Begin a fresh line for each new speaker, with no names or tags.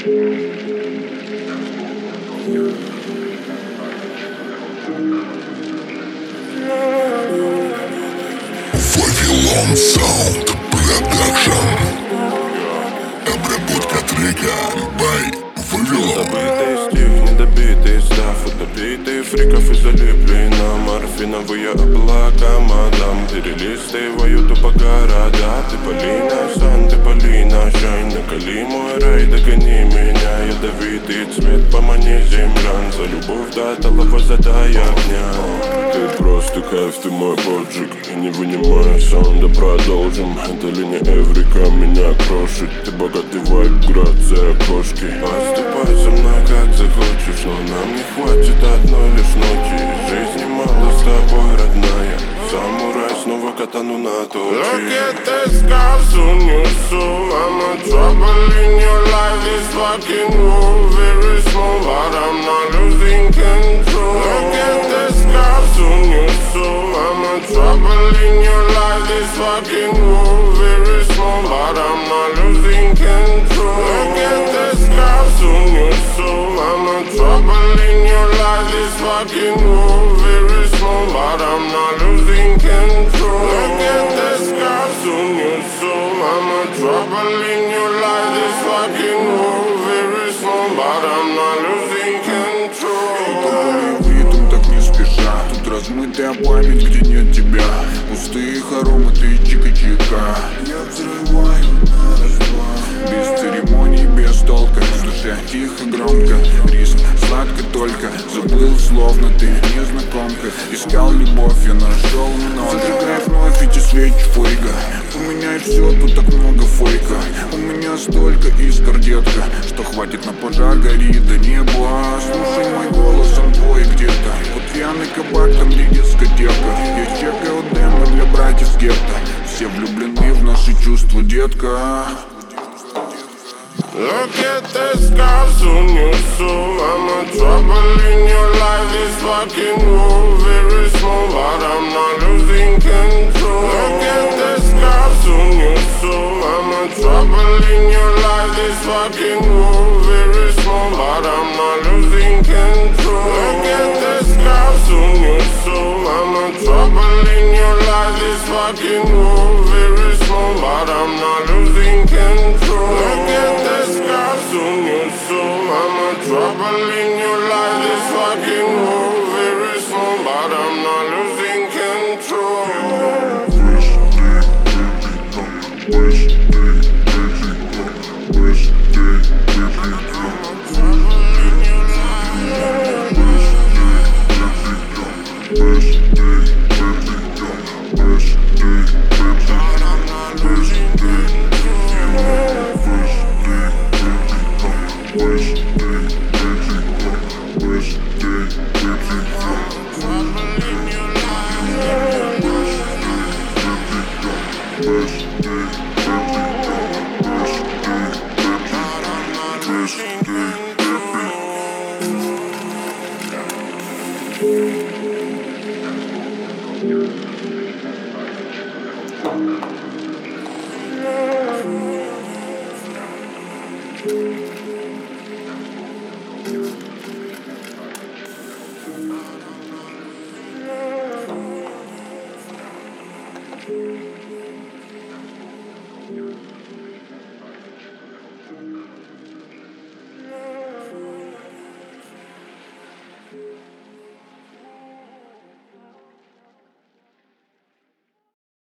Вавилон Саунд Продакшн. Обработка трека by Вавилон.
Забытый стих, недобитый став, утопитый фриков и залипли на морфиновые облака. Мадам, перелистываю тупо города. Ты Полина, Сан, ты Полина, Шайн, накали мой рай, догони меня. Ядовитый цвет, помани землян, за любовь до талого задай огня. Ты просто кайф, ты мой поджиг, и не вынимай саунда, продолжим. Это ли не Эврика меня крошит? Ты богатый вайб, грация кошки. Поступай со мной как захочешь, но нам не хватит одной лишь ночи. Жизни мало с тобой, родная. Самурай, снова катану на точи.
Look at the scars on your soul. I'm a trouble in your life. This fucking world very small, but I'm not losing control. Look at the scars on your soul. I'm a trouble in your life. This fucking world very small, but I'm not losing control. Look at the scars on your soul. I'm a trouble in your life. This fucking world very small, but I'm not losing control. Look at the scars on your soul. I'm a trouble in your life. This fucking world very small, but I'm not losing control.
Выйдем так не спеша. Тут размытая память, где нет тебя. Пустые хоромы, ты чика-чика. Я взрываю на раз-два. Без церемоний, без толка. В душе тихо, громко. Риск сладко только. Забыл, словно ты незнакомка. Искал любовь, я нашел много. Зажигай вновь эти свечи фейка. Поменяй все, тут так много фейка. У меня столько искр, детка, что хватит на пожар, гори до неба. Слушай мой голос, он твой где-то. Вот пьяный кабак, там где дискотека. Я чекаю демо для братьев гетто. Все влюблены в наши чувства, детка.
Look at the scars on your soul. I'm a trouble in your life. This fucking world very small, but I'm not losing control. Look at the scars on your soul. I'm a trouble in your life. This fucking world very small, but I'm not losing control. Look at the scars on your soul. I'm a trouble in your life. This fucking world very small, but I'm not losing control. Look at the scars on your soul. I'm a trouble in